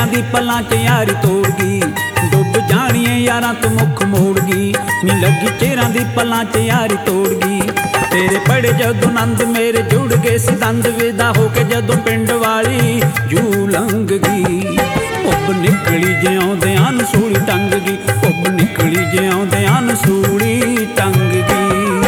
दी पलां च यारी तोड़ गई, डुब जानिए यारां तो मुख मोड़ गई, नी लगी चेरां दी पलां च यारी तोड़ गई। तेरे पड़े जदों नंद मेरे जुड़ गए सी दंद, विदा हो के जदों पिंड वाली जू लंघ गई। उब निकली जिउंदिआं नूं सूली टंग गई, उब निकली जिउंदिआं नूं सूली टंग गई।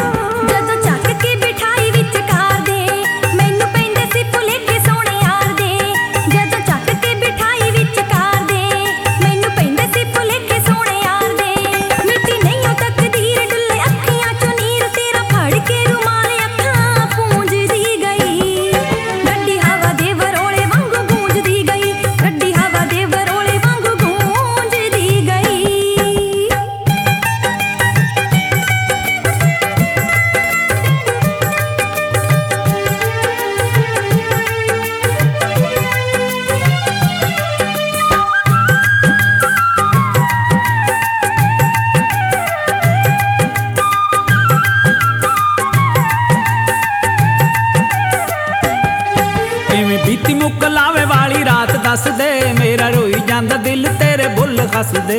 बीती मुक लावे वाली रात दस दे, मेरा रोई जांदा दिल तेरे बुल हस दे।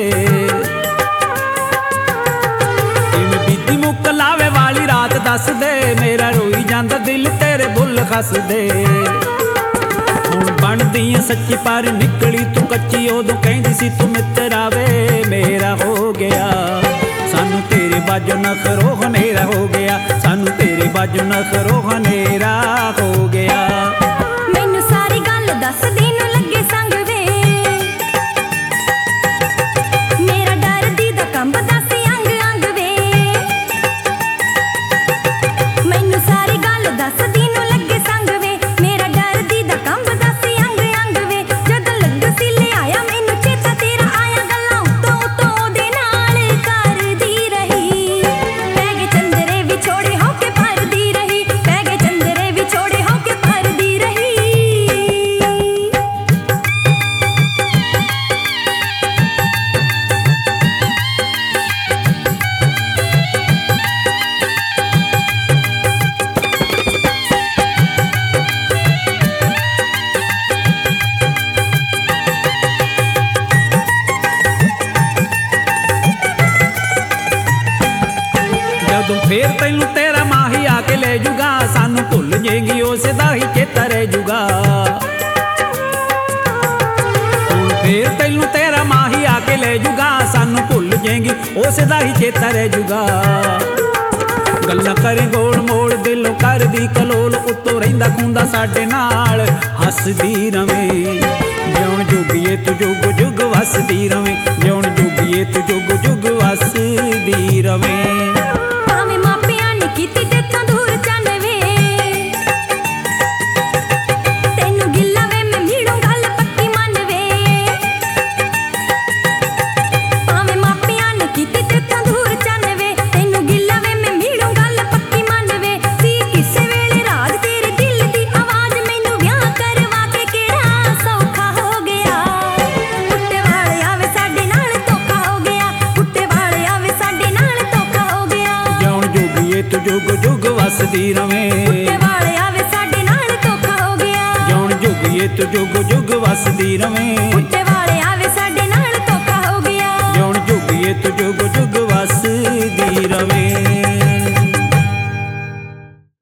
बीती मुक लावे वाली रात दस दे, मेरा रोई जांदा दिल तेरे बुल हस दे। हुण बनदी सच्ची पर निकली तू कच्ची, उदों कहंदी सी तू मित्तरा वे मेरा हो गया। सानू तेरे बाजों नखरो हनेरा हो गया, सानू तेरे बाजों नखरो हनेरा हो गया। फिर तैनू तेरा माही आके ले जूगा, सानू भुल जेगी उस दा ही चेता रह जूगा। फिर तैनू तेरा माही आके ले जूगा, सानू भुल जेगी उस दा ही चेता रह जूगा। गल्लां करे गोल मोड़ दिलों कर दी कलोल, उत्तों रहिंदा खूंदा साडे नाल हसदी रवें। जिउण जोगीए तू जुग जुग वसदी रवें, जिउण जोगीए तू जुग जुग वसदी रवें। तू जुग जुग वसदी रवें, कुत्ते वाले आवे साडे नाल धोखा हो गया। जिउण जोगीए तू जुग जुग वसदी रवें, कुत्ते वाले